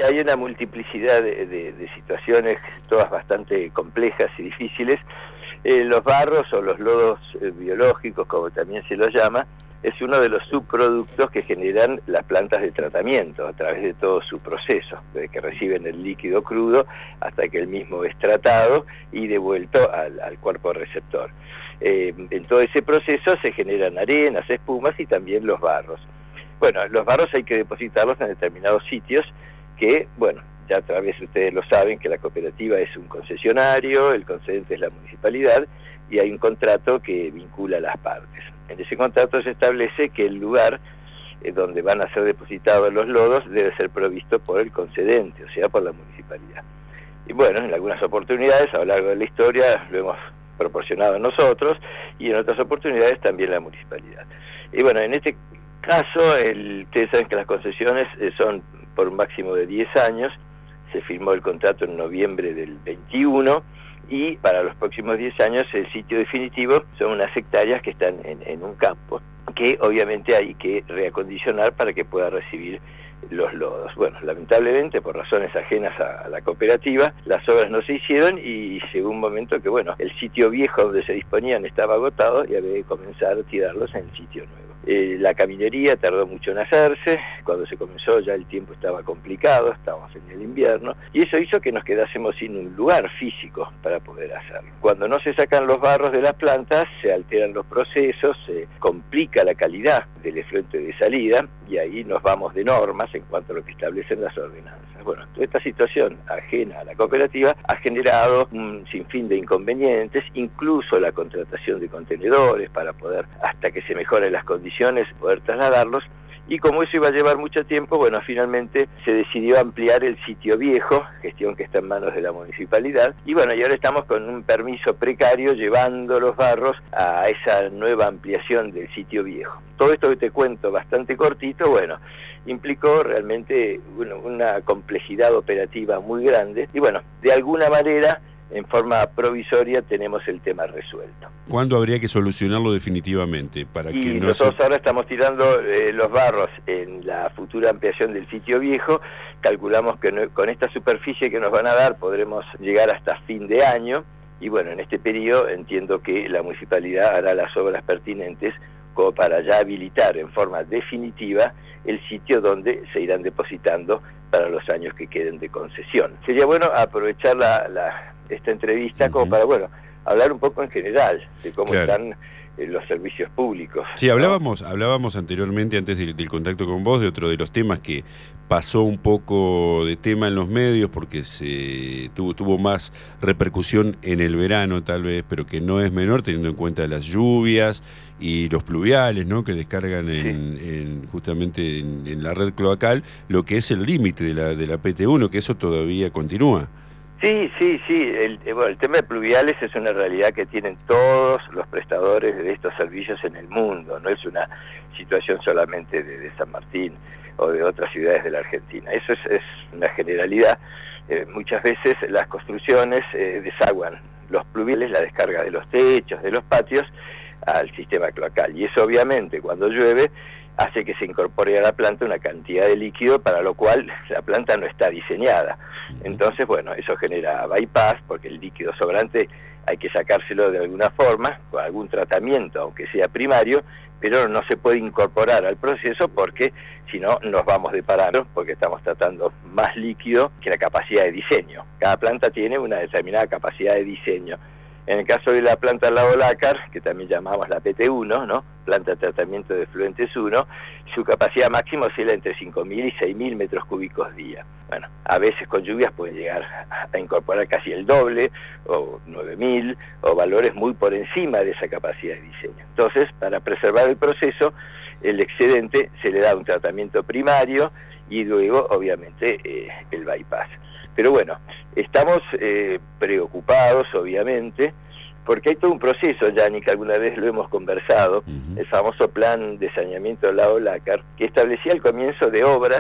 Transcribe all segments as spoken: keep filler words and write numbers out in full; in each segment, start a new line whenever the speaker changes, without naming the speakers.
hay una multiplicidad de, de, de situaciones, todas bastante complejas y difíciles. Eh, los barros o los lodos eh, biológicos, como también se los llama, es uno de los subproductos que generan las plantas de tratamiento a través de todo su proceso, desde que reciben el líquido crudo hasta que el mismo es tratado y devuelto al, al cuerpo receptor. Eh, en todo ese proceso se generan arenas, espumas y también los barros. Bueno, los barros hay que depositarlos en determinados sitios que, bueno, ya a través ustedes lo saben, que la cooperativa es un concesionario, el concedente es la municipalidad y hay un contrato que vincula a las partes. En ese contrato se establece que el lugar eh, donde van a ser depositados los lodos debe ser provisto por el concedente, o sea, por la municipalidad. Y bueno, en algunas oportunidades, a lo largo de la historia, lo hemos proporcionado nosotros y en otras oportunidades también la municipalidad. Y bueno, en este caso, el, ustedes saben que las concesiones eh, son por un máximo de diez años, se firmó el contrato en noviembre del veintiuno, y para los próximos diez años el sitio definitivo son unas hectáreas que están en, en un campo, que obviamente hay que reacondicionar para que pueda recibir los lodos. Bueno, lamentablemente, por razones ajenas a, a la cooperativa, las obras no se hicieron y llegó un momento que, bueno, el sitio viejo donde se disponían estaba agotado y había que comenzar a tirarlos en el sitio nuevo. Eh, la caminería tardó mucho en hacerse, cuando se comenzó ya el tiempo estaba complicado, estábamos en el invierno, y eso hizo que nos quedásemos sin un lugar físico para poder hacerlo. Cuando no se sacan los barros de las plantas, se alteran los procesos, se complica la calidad del efluente de salida, y ahí nos vamos de normas en cuanto a lo que establecen las ordenanzas. Bueno, toda esta situación ajena a la cooperativa ha generado un sinfín de inconvenientes, incluso la contratación de contenedores para poder, hasta que se mejoren las condiciones, poder trasladarlos. Y como eso iba a llevar mucho tiempo, bueno, finalmente se decidió ampliar el sitio viejo, gestión que está en manos de la municipalidad, y bueno, y ahora estamos con un permiso precario llevando los barros a esa nueva ampliación del sitio viejo. Todo esto que te cuento, bastante cortito, bueno, implicó realmente una, una complejidad operativa muy grande, y bueno, de alguna manera, en forma provisoria, tenemos el tema resuelto.
¿Cuándo habría que solucionarlo definitivamente? Para
y
que no
nosotros
se...
ahora estamos tirando eh, los barros en la futura ampliación del sitio viejo. Calculamos que no, con esta superficie que nos van a dar podremos llegar hasta fin de año, y bueno, en este periodo entiendo que la municipalidad hará las obras pertinentes como para ya habilitar en forma definitiva el sitio donde se irán depositando para los años que queden de concesión. Sería bueno aprovechar la, la, esta entrevista como para, bueno, hablar un poco en general de cómo claro. están eh, los servicios públicos.
Sí, ¿no? hablábamos, hablábamos anteriormente, antes del, del contacto con vos, de otro de los temas que pasó un poco de tema en los medios porque se tuvo, tuvo más repercusión en el verano tal vez, pero que no es menor teniendo en cuenta las lluvias y los pluviales, ¿no?, que descargan en, sí. en, justamente en, en la red cloacal, lo que es el límite de la, de la P T uno, que eso todavía continúa.
Sí, sí, sí. El, bueno, el tema de pluviales es una realidad que tienen todos los prestadores de estos servicios en el mundo. No es una situación solamente de, de San Martín o de otras ciudades de la Argentina. Eso es, es una generalidad. Eh, muchas veces las construcciones eh, desaguan los pluviales, la descarga de los techos, de los patios, al sistema cloacal. Y eso obviamente cuando llueve hace que se incorpore a la planta una cantidad de líquido para lo cual la planta no está diseñada. Entonces, bueno, eso genera bypass porque el líquido sobrante hay que sacárselo de alguna forma, con algún tratamiento, aunque sea primario, pero no se puede incorporar al proceso porque si no nos vamos de parado porque estamos tratando más líquido que la capacidad de diseño. Cada planta tiene una determinada capacidad de diseño. En el caso de la planta al lago Lácar, que también llamamos la P T uno, ¿no?, planta de tratamiento de efluentes uno, su capacidad máxima oscila entre cinco mil y seis mil metros cúbicos día. Bueno, a veces con lluvias pueden llegar a incorporar casi el doble, o nueve mil, o valores muy por encima de esa capacidad de diseño. Entonces, para preservar el proceso, el excedente se le da un tratamiento primario y luego, obviamente, eh, el bypass. Pero bueno, estamos eh, preocupados, obviamente, porque hay todo un proceso, Yanni, que alguna vez lo hemos conversado, uh-huh. el famoso plan de saneamiento del lago Lácar, que establecía el comienzo de obras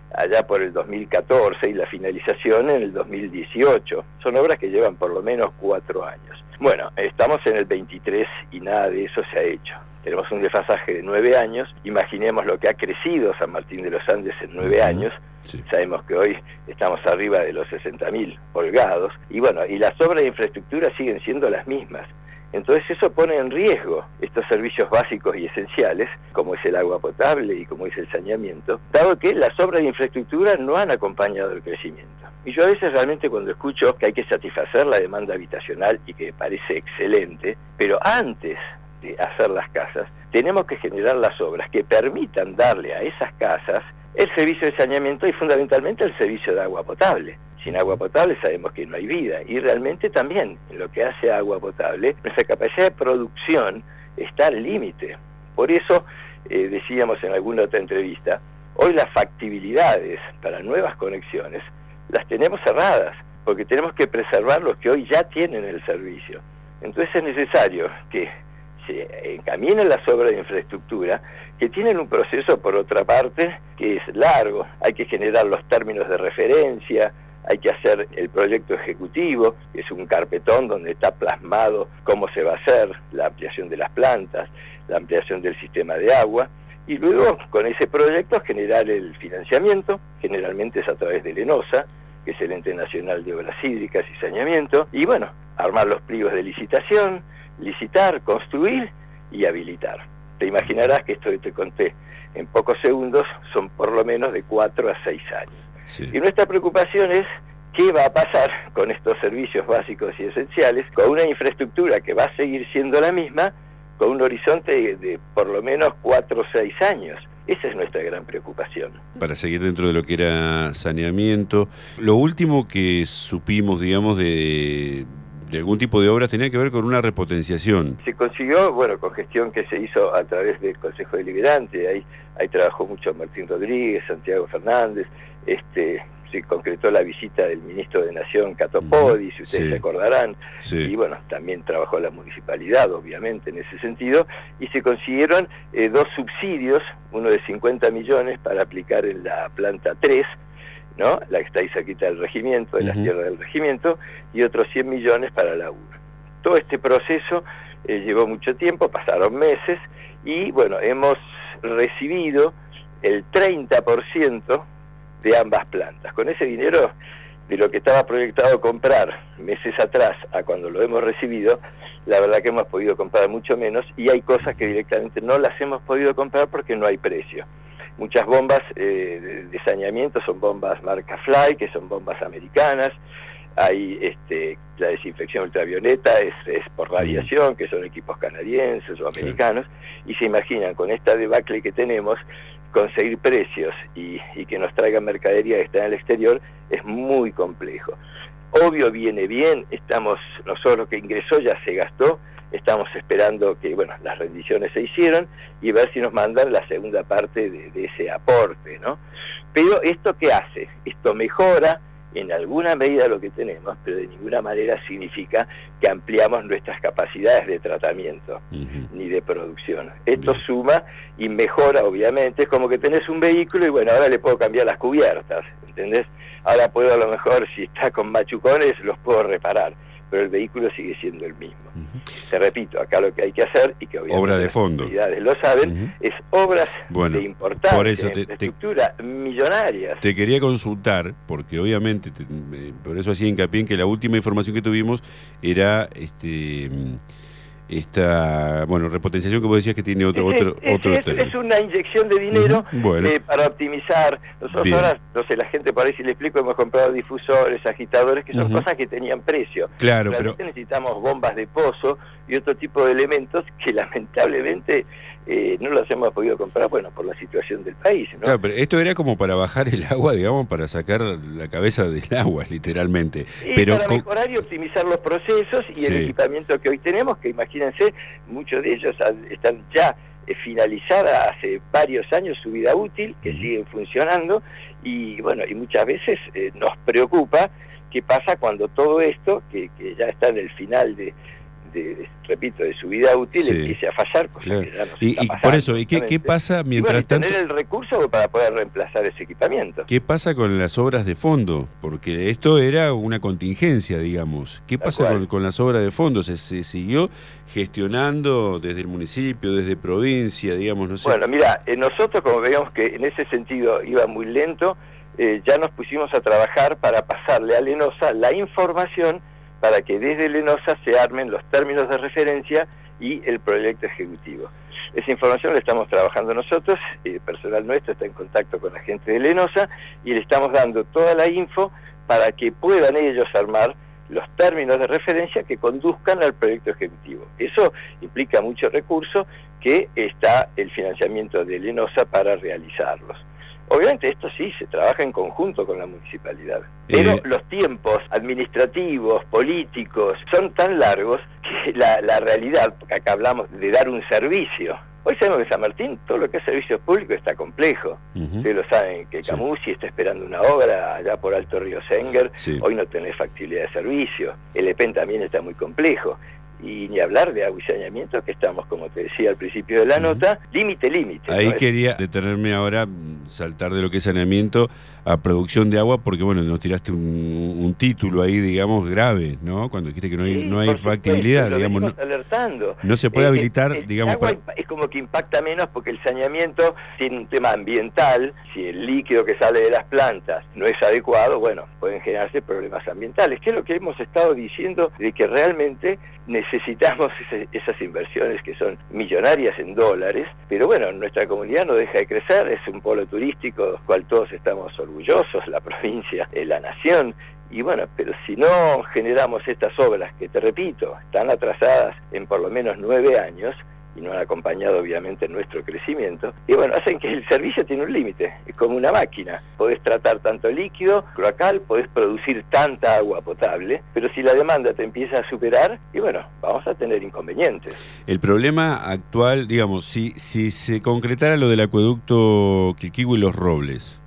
allá por el dos mil catorce y la finalización en el dos mil dieciocho. Son obras que llevan por lo menos cuatro años. Bueno, estamos en el veintitrés y nada de eso se ha hecho. Tenemos un desfasaje de nueve años. Imaginemos lo que ha crecido San Martín de los Andes en nueve años. Sí. Sabemos que hoy estamos arriba de los sesenta mil holgados. Y bueno, y las obras de infraestructura siguen siendo las mismas. Entonces eso pone en riesgo estos servicios básicos y esenciales, como es el agua potable y como es el saneamiento, dado que las obras de infraestructura no han acompañado el crecimiento. Y yo a veces realmente cuando escucho que hay que satisfacer la demanda habitacional, y que me parece excelente, pero antes de hacer las casas, tenemos que generar las obras que permitan darle a esas casas el servicio de saneamiento y fundamentalmente el servicio de agua potable. Sin agua potable sabemos que no hay vida, y realmente también en lo que hace a agua potable, nuestra capacidad de producción está al límite. Por eso eh, decíamos en alguna otra entrevista, hoy las factibilidades para nuevas conexiones las tenemos cerradas, porque tenemos que preservar los que hoy ya tienen el servicio. Entonces es necesario que se encaminen las obras de infraestructura, que tienen un proceso, por otra parte, que es largo. Hay que generar los términos de referencia, hay que hacer el proyecto ejecutivo, que es un carpetón donde está plasmado cómo se va a hacer la ampliación de las plantas, la ampliación del sistema de agua, y luego con ese proyecto generar el financiamiento, generalmente es a través del ENOSA, que es el Ente Nacional de Obras Hídricas y Saneamiento, y bueno, armar los pliegos de licitación, licitar, construir y habilitar. Te imaginarás que esto que te conté en pocos segundos son por lo menos de cuatro a seis años. Sí. Y nuestra preocupación es qué va a pasar con estos servicios básicos y esenciales, con una infraestructura que va a seguir siendo la misma, con un horizonte de, de por lo menos cuatro o seis años. Esa es nuestra gran preocupación.
Para seguir dentro de lo que era saneamiento, lo último que supimos, digamos, de... de algún tipo de obras tenía que ver con una repotenciación.
Se consiguió, bueno, con gestión que se hizo a través del Consejo Deliberante, ahí, ahí trabajó mucho Martín Rodríguez, Santiago Fernández, este, se concretó la visita del ministro de Nación, Cato Podi, si ustedes
sí.
se acordarán,
sí.
y bueno, también trabajó la municipalidad, obviamente, en ese sentido, y se consiguieron eh, dos subsidios, uno de cincuenta millones para aplicar en la planta tres, ¿no? La que está ahí cerquita del regimiento, de uh-huh. las tierras del regimiento, y otros cien millones para la U R. Todo este proceso eh, llevó mucho tiempo, pasaron meses, y bueno, hemos recibido el treinta por ciento de ambas plantas. Con ese dinero, de lo que estaba proyectado comprar meses atrás a cuando lo hemos recibido, la verdad que hemos podido comprar mucho menos, y hay cosas que directamente no las hemos podido comprar porque no hay precio. Muchas bombas eh, de, de saneamiento son bombas marca Fly, que son bombas americanas. Hay este, la desinfección ultravioleta, es, es por radiación, que son equipos canadienses o americanos. Sí. Y se imaginan, con esta debacle que tenemos, conseguir precios y, y que nos traigan mercadería que está en el exterior es muy complejo. Obvio viene bien, estamos, nosotros lo que ingresó ya se gastó, estamos esperando que, bueno, las rendiciones se hicieron y ver si nos mandan la segunda parte de, de ese aporte, ¿no? Pero ¿esto qué hace? Esto mejora en alguna medida lo que tenemos, pero de ninguna manera significa que ampliamos nuestras capacidades de tratamiento, uh-huh. ni de producción. Esto Bien. Suma y mejora, obviamente. Es como que tenés un vehículo y bueno, ahora le puedo cambiar las cubiertas, ¿entendés? Ahora puedo, a lo mejor, si está con machucones, los puedo reparar, pero el vehículo sigue siendo el mismo. Uh-huh. Te repito, acá lo que hay que hacer, y que obviamente
obra de fondo.
Las autoridades lo saben, uh-huh. es obras
bueno,
de importancia,
por eso te,
infraestructura te, millonarias.
Te quería consultar, porque obviamente, te, por eso hacía hincapié en que la última información que tuvimos era este esta, bueno, repotenciación que vos decías que tiene otro
es,
otro
es,
otro
es, es una inyección de dinero uh-huh. bueno. eh, para optimizar. Nosotros Bien. Ahora, no sé, la gente por ahí si le explico, hemos comprado difusores, agitadores, que son uh-huh. cosas que tenían precio.
Claro,
Realmente
pero
necesitamos bombas de pozo y otro tipo de elementos que lamentablemente eh, no los hemos podido comprar, bueno, por la situación del país, ¿no?
Claro, pero esto era como para bajar el agua, digamos, para sacar la cabeza del agua, literalmente.
Y
pero
para
con...
mejorar y optimizar los procesos y sí. el equipamiento que hoy tenemos, que imagínense, muchos de ellos están ya eh, finalizada hace varios años su vida útil, que uh-huh. siguen funcionando, y bueno, y muchas veces eh, nos preocupa qué pasa cuando todo esto, que, que ya está en el final de de, de, repito, de su vida útil, sí, empiece a fallar, cosa
claro.
que ya nos
y,
está
y
pasando,
por eso, ¿y qué, qué pasa mientras
y bueno,
tanto?
Tener el recurso para poder reemplazar ese equipamiento.
¿Qué pasa con las obras de fondo? Porque esto era una contingencia, digamos. ¿Qué
Tal
pasa
cual.
con, con las obras de fondo? ¿Se, se siguió gestionando desde el municipio, desde provincia, digamos, no sé?
Bueno, mira, eh, nosotros como veíamos que en ese sentido iba muy lento, eh, ya nos pusimos a trabajar para pasarle a Lenosa la información para que desde Lenosa se armen los términos de referencia y el proyecto ejecutivo. Esa información la estamos trabajando nosotros, el personal nuestro está en contacto con la gente de Lenosa y le estamos dando toda la info para que puedan ellos armar los términos de referencia que conduzcan al proyecto ejecutivo. Eso implica mucho recurso, que está el financiamiento de Lenosa para realizarlos. Obviamente esto sí, se trabaja en conjunto con la municipalidad, pero eh... los tiempos administrativos, políticos, son tan largos que la, la realidad, porque acá hablamos de dar un servicio. Hoy sabemos que San Martín, todo lo que es servicios públicos está complejo. Uh-huh. Ustedes lo saben, que Camusi sí. está esperando una obra allá por Alto Río Senger, sí. hoy no tenés factibilidad de servicio. El E P E N también está muy complejo. Y ni hablar de agua y saneamiento, que estamos, como te decía al principio de la uh-huh. nota, límite, límite.
Ahí
¿no?
quería detenerme ahora, saltar de lo que es saneamiento a producción de agua, porque bueno, nos tiraste un, un título ahí, digamos, grave, ¿no? Cuando dijiste que no hay,
sí,
no hay factibilidad,
supuesto,
digamos. No,
alertando.
no se puede
eh,
habilitar,
el, el
digamos...
agua
para...
es como que impacta menos porque el saneamiento tiene un tema ambiental. Si el líquido que sale de las plantas no es adecuado, bueno, pueden generarse problemas ambientales, que es lo que hemos estado diciendo, de que realmente necesitamos ese, esas inversiones que son millonarias en dólares, pero bueno, nuestra comunidad no deja de crecer, es un polo turístico del cual todos estamos orgullosos, la provincia, la nación, y bueno, pero si no generamos estas obras, que te repito, están atrasadas en por lo menos nueve años, y no han acompañado obviamente nuestro crecimiento, y bueno, hacen que el servicio tiene un límite, es como una máquina, podés tratar tanto líquido, cloacal, podés producir tanta agua potable, pero si la demanda te empieza a superar, y bueno, vamos a tener inconvenientes.
El problema actual, digamos, si, si se concretara lo del acueducto Quilquihue y Los Robles,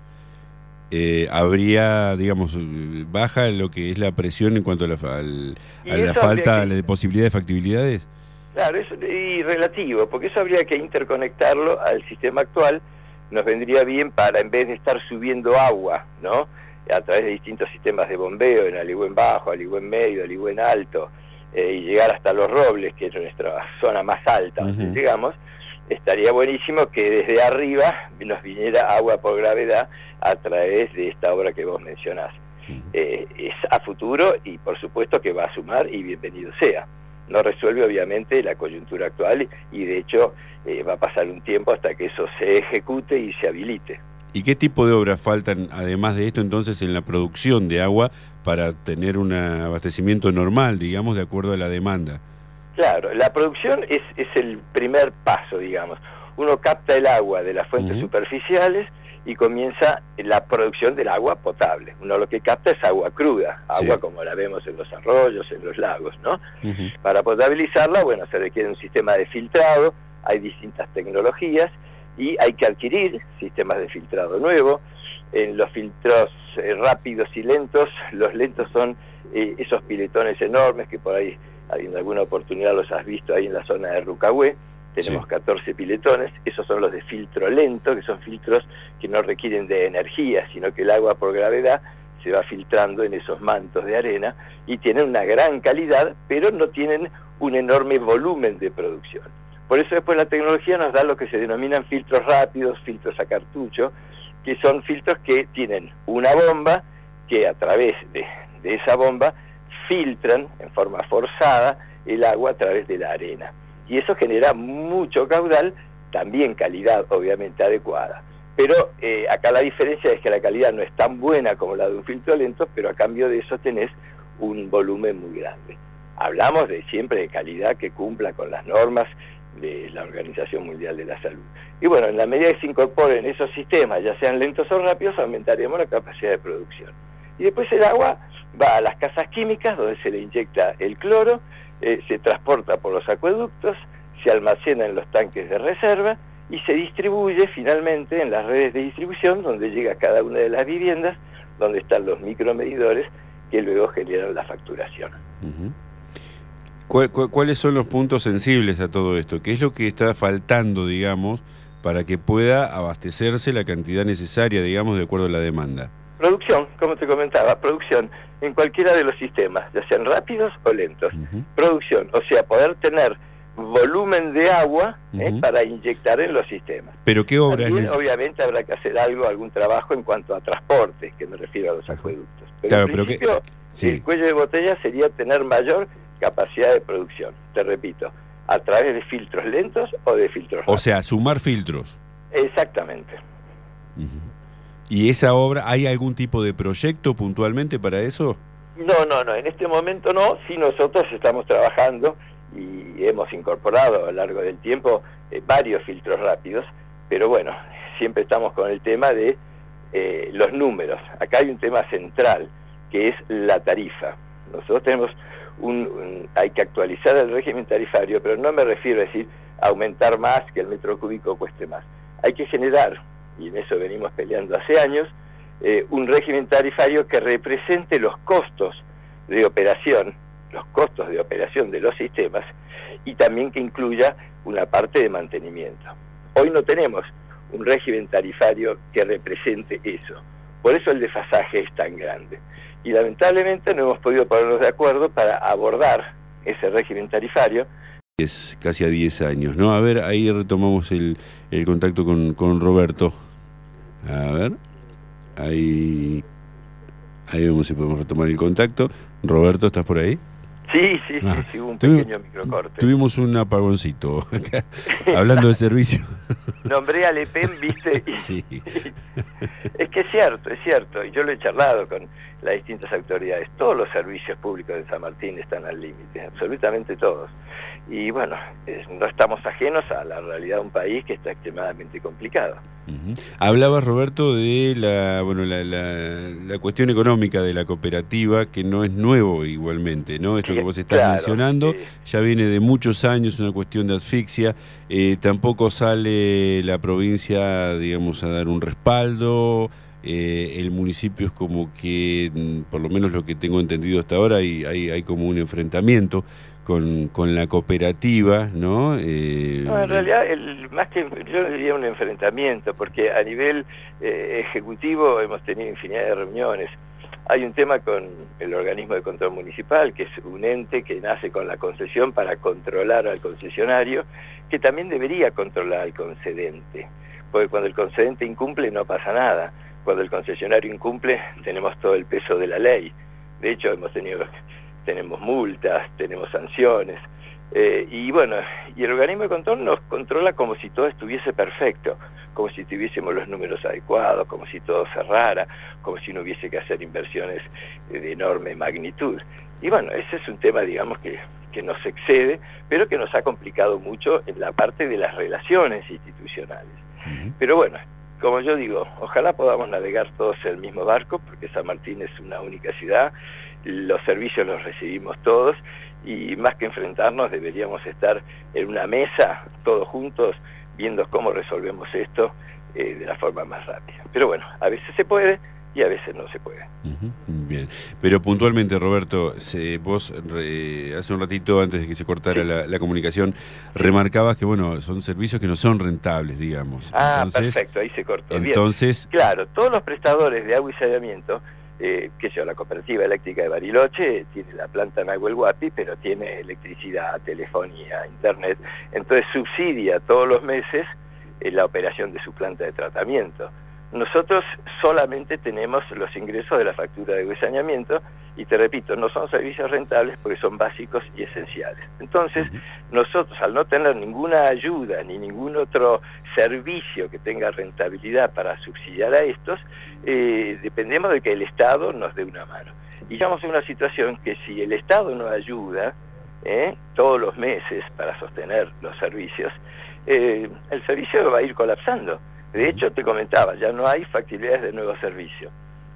Eh, habría, digamos, baja lo que es la presión en cuanto a la, al, a la falta que... de posibilidad de factibilidades.
Claro, es y relativo, porque eso habría que interconectarlo al sistema actual, nos vendría bien para, en vez de estar subiendo agua, ¿no?, a través de distintos sistemas de bombeo, en Aligüen Bajo, Aligüen Medio, Aligüen Alto, eh, y llegar hasta Los Robles, que es nuestra zona más alta, uh-huh. donde llegamos, estaría buenísimo que desde arriba nos viniera agua por gravedad a través de esta obra que vos mencionás. Uh-huh. Eh, es a futuro y por supuesto que va a sumar y bienvenido sea. No resuelve obviamente la coyuntura actual y de hecho eh, va a pasar un tiempo hasta que eso se ejecute y se habilite.
¿Y qué tipo de obras faltan, además de esto, entonces, en la producción de agua para tener un abastecimiento normal, digamos, de acuerdo a la demanda?
Claro, la producción es, es el primer paso, digamos. Uno capta el agua de las fuentes uh-huh. superficiales y comienza la producción del agua potable. Uno lo que capta es agua cruda, agua sí. como la vemos en los arroyos, en los lagos, ¿no? Uh-huh. Para potabilizarla, bueno, se requiere un sistema de filtrado, hay distintas tecnologías y hay que adquirir sistemas de filtrado nuevo. En los filtros eh, rápidos y lentos, los lentos son eh, esos piletones enormes que por ahí, en alguna oportunidad los has visto ahí en la zona de Rucahué. Tenemos sí. catorce piletones, esos son los de filtro lento, que son filtros que no requieren de energía, sino que el agua por gravedad se va filtrando en esos mantos de arena y tienen una gran calidad, pero no tienen un enorme volumen de producción. Por eso después la tecnología nos da lo que se denominan filtros rápidos, filtros a cartucho, que son filtros que tienen una bomba que a través de, de esa bomba filtran en forma forzada el agua a través de la arena. Y eso genera mucho caudal, también calidad obviamente adecuada. Pero eh, acá la diferencia es que la calidad no es tan buena como la de un filtro lento, pero a cambio de eso tenés un volumen muy grande. Hablamos de siempre de calidad que cumpla con las normas de la Organización Mundial de la Salud. Y bueno, en la medida que se incorporen esos sistemas, ya sean lentos o rápidos, aumentaremos la capacidad de producción. Y después el agua va a las casas químicas, donde se le inyecta el cloro, eh, se transporta por los acueductos, se almacena en los tanques de reserva y se distribuye finalmente en las redes de distribución, donde llega a cada una de las viviendas, donde están los micromedidores que luego generan la facturación.
Uh-huh. ¿Cuál, cu ¿Cuáles son los puntos sensibles a todo esto? ¿Qué es lo que está faltando, digamos, para que pueda abastecerse la cantidad necesaria, digamos, de acuerdo a la demanda?
Producción, como te comentaba, producción en cualquiera de los sistemas, ya sean rápidos o lentos. Uh-huh. Producción, o sea, poder tener volumen de agua uh-huh. eh, para inyectar en los sistemas.
¿Pero qué obra
También,
es?
Obviamente habrá que hacer algo, algún trabajo en cuanto a transporte, que me refiero a los acueductos. Pero
claro,
en principio,
pero que... sí.
el cuello de botella sería tener mayor capacidad de producción, te repito, a través de filtros lentos o de filtros rápidos.
O sea, sumar filtros.
Exactamente.
Uh-huh. ¿Y esa obra, hay algún tipo de proyecto puntualmente para eso?
No, no, no, en este momento no, sí nosotros estamos trabajando y hemos incorporado a lo largo del tiempo eh, varios filtros rápidos, pero bueno, siempre estamos con el tema de eh, los números. Acá hay un tema central, que es la tarifa. Nosotros tenemos un, un, hay que actualizar el régimen tarifario, pero no me refiero a decir aumentar más, que el metro cúbico cueste más. Hay que generar, y en eso venimos peleando hace años, eh, un régimen tarifario que represente los costos de operación, los costos de operación de los sistemas, y también que incluya una parte de mantenimiento. Hoy no tenemos un régimen tarifario que represente eso, por eso el desfasaje es tan grande. Y lamentablemente no hemos podido ponernos de acuerdo para abordar ese régimen tarifario.
Es casi a diez años, ¿no? A ver, ahí retomamos el, el contacto con, con Roberto. A ver, ahí, ahí vemos si podemos retomar el contacto. Roberto, ¿estás por ahí?
Sí, sí, sí, ah, sí, hubo un pequeño microcorte.
Tuvimos un apagoncito acá, hablando de servicio.
Nombré al E P E M, ¿viste? Y,
sí.
Es que es cierto, es cierto, y yo lo he charlado con las distintas autoridades. Todos los servicios públicos de San Martín están al límite, absolutamente todos. Y bueno, eh, no estamos ajenos a la realidad de un país que está extremadamente complicado.
Uh-huh. Hablabas, Roberto, de la, bueno, la, la, la cuestión económica de la cooperativa, que no es nuevo igualmente, ¿no? Esto que vos estás claro, mencionando, sí. Ya viene de muchos años, una cuestión de asfixia. Eh, tampoco sale la provincia, digamos, a dar un respaldo. Eh, el municipio es como que, por lo menos lo que tengo entendido hasta ahora, hay, hay, hay como un enfrentamiento con, con la cooperativa, ¿no? Eh,
no, en realidad, el, más que yo diría un enfrentamiento, porque a nivel eh, ejecutivo hemos tenido infinidad de reuniones. Hay un tema con el organismo de control municipal, que es un ente que nace con la concesión para controlar al concesionario, que también debería controlar al concedente, porque cuando el concedente incumple no pasa nada. Cuando el concesionario incumple, tenemos todo el peso de la ley. De hecho, hemos tenido, tenemos multas, tenemos sanciones. Eh, y bueno, y el organismo de control nos controla como si todo estuviese perfecto, como si tuviésemos los números adecuados, como si todo cerrara, como si no hubiese que hacer inversiones de enorme magnitud. Y bueno, ese es un tema, digamos, que, que nos excede, pero que nos ha complicado mucho en la parte de las relaciones institucionales. Uh-huh. Pero bueno, como yo digo, ojalá podamos navegar todos en el mismo barco, porque San Martín es una única ciudad, los servicios los recibimos todos, y más que enfrentarnos deberíamos estar en una mesa, todos juntos, viendo cómo resolvemos esto eh, de la forma más rápida. Pero bueno, a veces se puede y a veces no se puede.
Uh-huh. Bien, pero puntualmente, Roberto, se, vos re, hace un ratito, antes de que se cortara sí. la, la comunicación, remarcabas que, bueno, son servicios que no son rentables, digamos.
Ah,
entonces,
perfecto, ahí se cortó.
Entonces,
bien. Claro, todos los prestadores de agua y saneamiento, eh, que sea la Cooperativa Eléctrica de Bariloche, tiene la planta Nahuel Huapi, pero tiene electricidad, telefonía, internet, entonces subsidia todos los meses eh, la operación de su planta de tratamiento. Nosotros solamente tenemos los ingresos de la factura de agua y saneamiento, y te repito, no son servicios rentables porque son básicos y esenciales. Entonces, nosotros, al no tener ninguna ayuda ni ningún otro servicio que tenga rentabilidad para subsidiar a estos, eh, dependemos de que el Estado nos dé una mano. Y estamos en una situación que si el Estado no ayuda eh, todos los meses para sostener los servicios, eh, el servicio va a ir colapsando. De hecho, te comentaba, ya no hay factibilidades de nuevo servicio.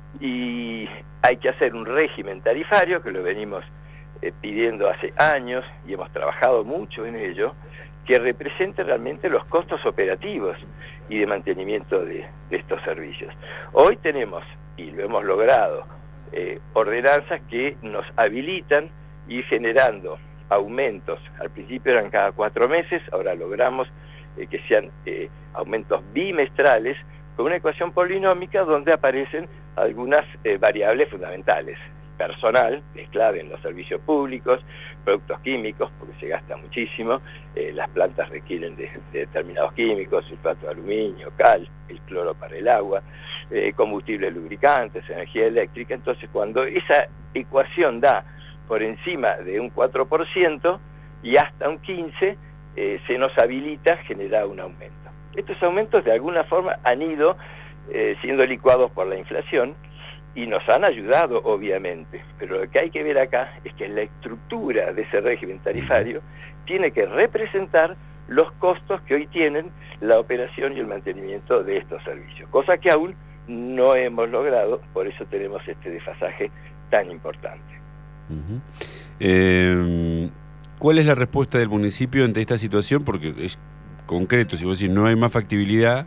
Y hay que hacer un régimen tarifario, que lo venimos eh, pidiendo hace años, y hemos trabajado mucho en ello, que represente realmente los costos operativos y de mantenimiento de, de estos servicios. Hoy tenemos, y lo hemos logrado, eh, ordenanzas que nos habilitan ir generando aumentos. Al principio eran cada cuatro meses, ahora logramos eh, que sean eh, aumentos bimestrales con una ecuación polinómica donde aparecen algunas eh, variables fundamentales. Personal, es clave en los servicios públicos, productos químicos, porque se gasta muchísimo, eh, las plantas requieren de, de determinados químicos, sulfato de aluminio, cal, el cloro para el agua, eh, combustibles lubricantes, energía eléctrica. Entonces, cuando esa ecuación da por encima de un cuatro por ciento y hasta un quince por ciento, eh, se nos habilita generar un aumento. Estos aumentos de alguna forma han ido eh, siendo licuados por la inflación, y nos han ayudado, obviamente, pero lo que hay que ver acá es que la estructura de ese régimen tarifario tiene que representar los costos que hoy tienen la operación y el mantenimiento de estos servicios, cosa que aún no hemos logrado, por eso tenemos este desfasaje tan importante.
Uh-huh. eh, ¿Cuál es la respuesta del municipio ante esta situación? Porque es concreto, si vos decís no hay más factibilidad,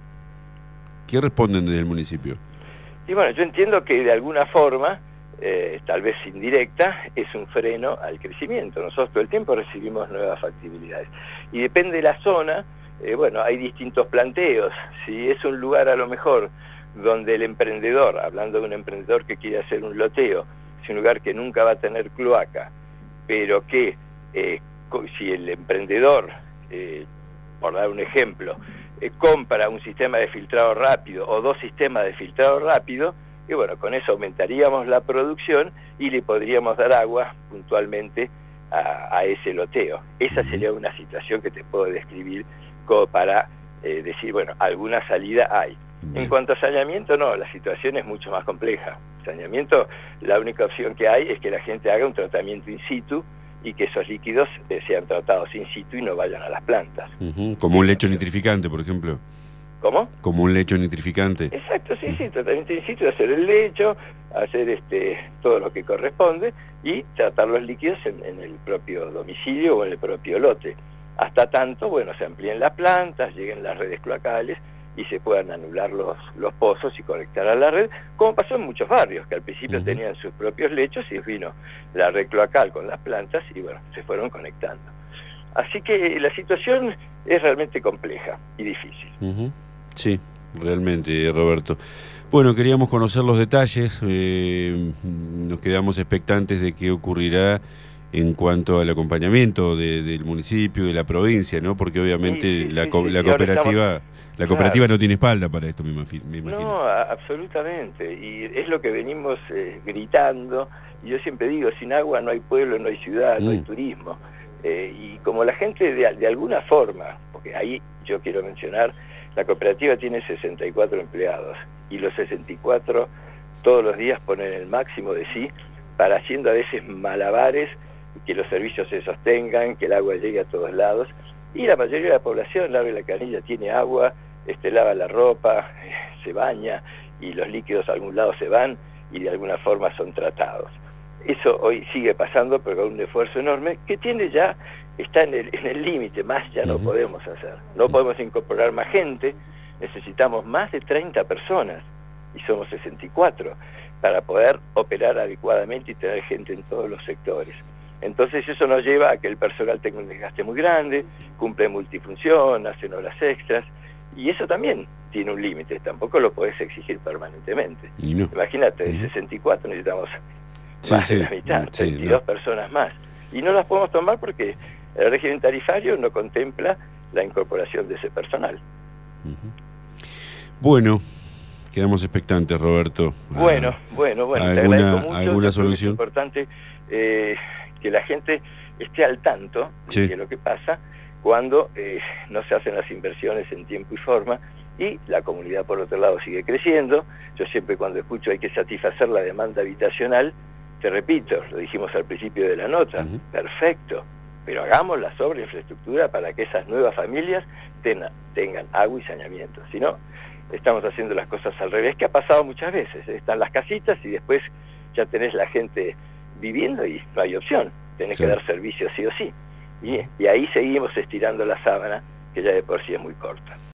¿qué responden desde el municipio?
Y bueno, yo entiendo que de alguna forma, eh, tal vez indirecta, es un freno al crecimiento. Nosotros todo el tiempo recibimos nuevas factibilidades. Y depende de la zona, eh, bueno, hay distintos planteos. Si es un lugar a lo mejor donde el emprendedor, hablando de un emprendedor que quiere hacer un loteo, es un lugar que nunca va a tener cloaca, pero que eh, si el emprendedor, eh, por dar un ejemplo, Eh, compra un sistema de filtrado rápido o dos sistemas de filtrado rápido, y bueno, con eso aumentaríamos la producción y le podríamos dar agua puntualmente a, a ese loteo. Esa sería una situación que te puedo describir como para eh, decir, bueno, alguna salida hay. Bien. En cuanto a saneamiento, no, la situación es mucho más compleja. Saneamiento, la única opción que hay es que la gente haga un tratamiento in situ y que esos líquidos eh, sean tratados in situ y no vayan a las plantas.
Uh-huh. Como un lecho nitrificante, por ejemplo.
¿Cómo?
Como un lecho nitrificante.
Exacto, sí, sí, tratamiento in situ, hacer el lecho, hacer este todo lo que corresponde y tratar los líquidos en, en el propio domicilio o en el propio lote. Hasta tanto, bueno, se amplíen las plantas, lleguen las redes cloacales y se puedan anular los, los pozos y conectar a la red, como pasó en muchos barrios, que al principio uh-huh. tenían sus propios lechos y vino la red cloacal con las plantas y bueno, se fueron conectando. Así que la situación es realmente compleja y difícil.
Uh-huh. Sí, realmente, Roberto. Bueno, queríamos conocer los detalles, eh, nos quedamos expectantes de qué ocurrirá en cuanto al acompañamiento de, del municipio, de la provincia, ¿no? Porque obviamente sí, sí, la, sí, sí, la cooperativa... Estamos... La cooperativa claro. no tiene espalda para esto, me imagino.
No, absolutamente. Y es lo que venimos eh, gritando. Y yo siempre digo, sin agua no hay pueblo, no hay ciudad, mm. no hay turismo. Eh, y como la gente de, de alguna forma, porque ahí yo quiero mencionar, la cooperativa tiene sesenta y cuatro empleados. Y los sesenta y cuatro todos los días ponen el máximo de sí para haciendo a veces malabares, que los servicios se sostengan, que el agua llegue a todos lados. Y la mayoría de la población, abre la canilla, tiene agua, este, lava la ropa, se baña y los líquidos a algún lado se van y de alguna forma son tratados. Eso hoy sigue pasando, pero con un esfuerzo enorme que tiene ya, está en el en el límite, más ya no podemos hacer. No podemos incorporar más gente, necesitamos más de treinta personas y somos sesenta y cuatro para poder operar adecuadamente y tener gente en todos los sectores. Entonces eso nos lleva a que el personal tenga un desgaste muy grande, cumple multifunción, hacen horas extras, y eso también tiene un límite, tampoco lo podés exigir permanentemente. No. Imagínate, de sesenta y cuatro necesitamos sí, más sí, de la mitad, sí, treinta y dos no. personas más. Y no las podemos tomar porque el régimen tarifario no contempla la incorporación de ese personal.
Uh-huh. Bueno, quedamos expectantes, Roberto.
Bueno, a, bueno, bueno,
alguna,
te agradezco mucho.
¿Alguna solución?
Es importante eh, que la gente esté al tanto sí. de lo que pasa cuando eh, no se hacen las inversiones en tiempo y forma, y la comunidad por otro lado sigue creciendo. Yo siempre cuando escucho hay que satisfacer la demanda habitacional, te repito, lo dijimos al principio de la nota, uh-huh. perfecto, pero hagamos la sobreinfraestructura para que esas nuevas familias tengan, tengan agua y saneamiento. Si no, estamos haciendo las cosas al revés, que ha pasado muchas veces. Están las casitas y después ya tenés la gente viviendo y no hay opción, tenés sí. que dar servicio sí o sí. Y, y ahí seguimos estirando la sábana, que ya de por sí es muy corta.